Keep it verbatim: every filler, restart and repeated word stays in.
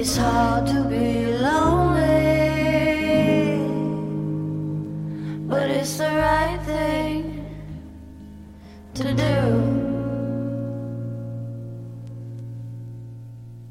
It's hard to be lonely, but it's the right thing to do.